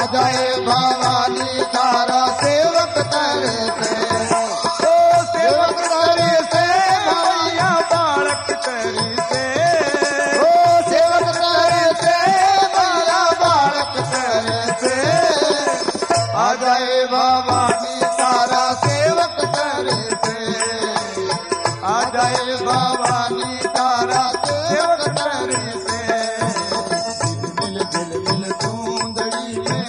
जाए भवानी तारा सेवक करे से, ओ सेवक करे से मैया बालक करे से, ओ सेवक करे से मैया बालक करे से, आ जाए भवानी तारा सेवक करे से, आ जाए भवानी तारा सेवक करे से, दिल दिल दिल चूंदड़ी में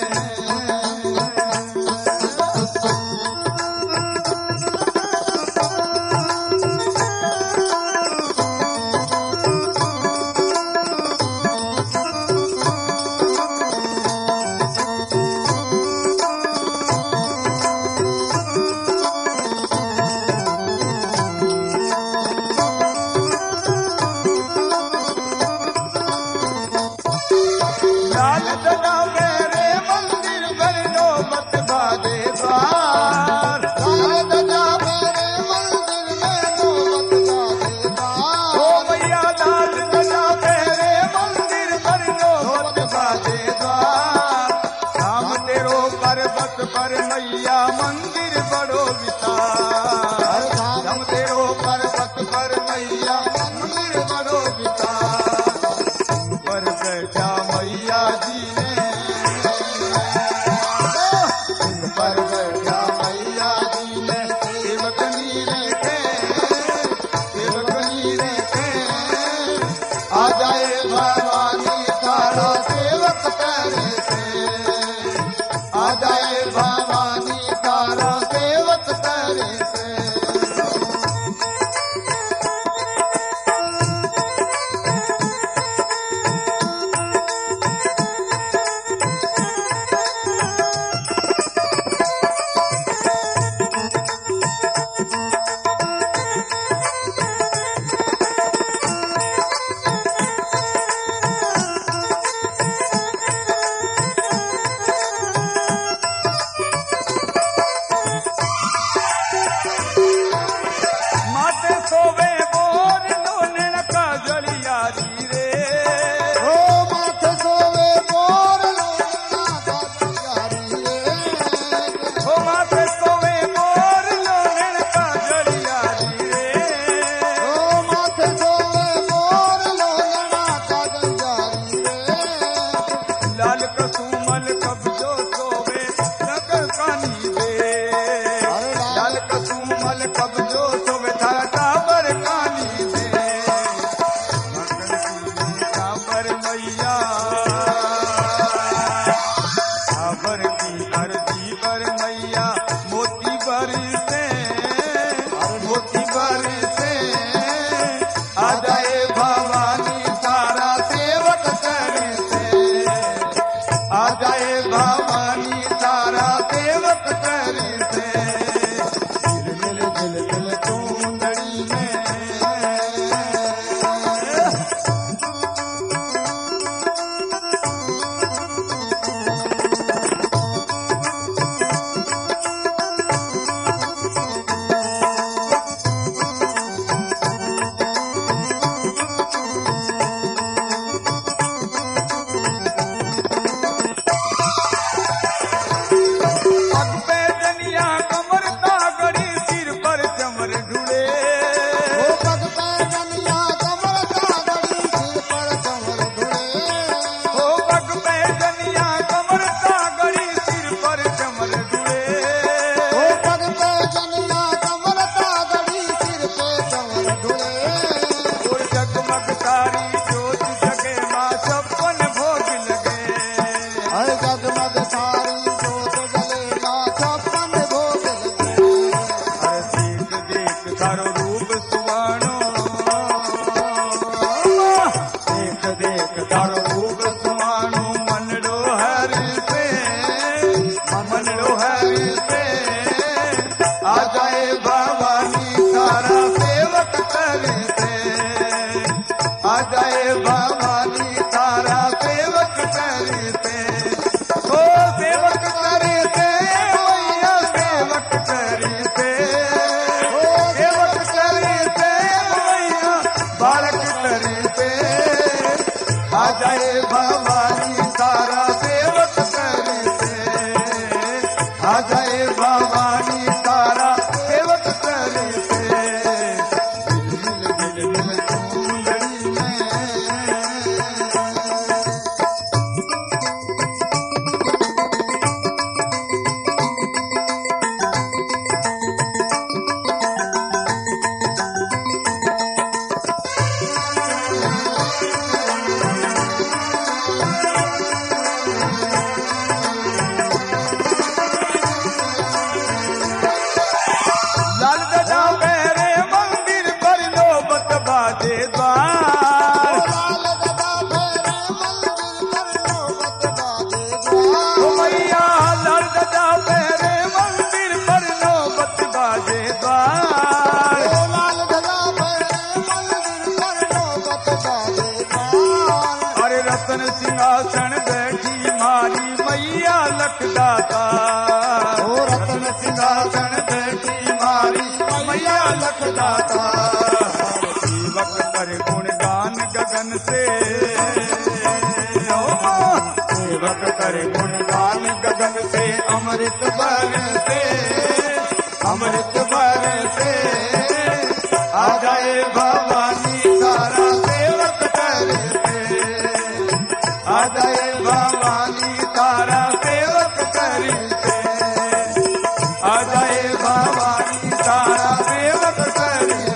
लाल सदा मेरे मंदिर पर नौबत बाजे द्वार, लाल ध्वजा मेरे मंदिर में नौबत बाजे द्वार। ओ मैया लाल सदा मेरे मंदिर पर नौबत बाजे द्वार, राम तेरो पर्वत पर मैया मंदिर बड़ो विशाल, राम तेरो पर्वत पर मैया मंदिर बड़ो विशाल। पर बैठा मैया जी ने, इन पर बैठा मैया जी ने सेवक नीरे के, सेवक नीरे के, आ जाए भवानी तारा सेवक करे से, आ जाए भवानी तारा सेवक करे से। माते सोवे मोर लोनन का जलियारी रे, ओ माथे सोवे मोर लोलना का जलियारी रे, ओ माते सोवे मोर लोनन का जलियारी रे, ओ माथे सोवे मोर लोलना का जलियारी रे। लाल कसुमल कब्जो सोवे नगर कानी दे, लाल कसुमल कब्जो सोवे धाता बर कानी दे, मकर की काबर मैया, काबर की अर्जी पर मैया मोती बर से, मोती बर से, आ जाए भवानी तारा सेवक करे से, आ जाए भवानी तारा सेवक करे से। दिल दिल दिल दिल चूंदड़ी में पग पे जनिया कमर तागड़ी सिर पर चमर ढूले, ओ पग पे जनिया कमर तागड़ी सिर पर कमर धुले, ओ पग पे जनिया कमर तागड़ी सिर पर चमर ढूले, ओ पग पे जनिया कमर तागड़ी सिर पे कमर धुले। और जगमग तारी जोत जगे माँ छप्पन भोग लगे, हर जगमग सारी जोत जले माँ छप्पन भोग लगे। हर देख देख तारो रूप सुवानो, देख देख तारो रूप सुवानो, मनड़ो हरि पे, मनड़ो हरि पे, आ जाए भवानी तारा सेवक करे से, आ जाए भवानी तारा सेवक करे से। ओ सेवक करे से मैया सेवक करे से, ओ सेवक करे से मैया बालक करे से, आ जाए भवानी तारा सेवक करे से। लख दाता ओ रतन सिंहासन बैठी मारी मैया लख दाता सेवक कर गुणगान गगन से सेवक करे गुणगान गगन से अमृत बरसे अमृत बरसे आ जाए भवानी तारा सेवक करते आ जाए भवानी तारा सेवक करते आ जाए भवानी तारा सेवक करते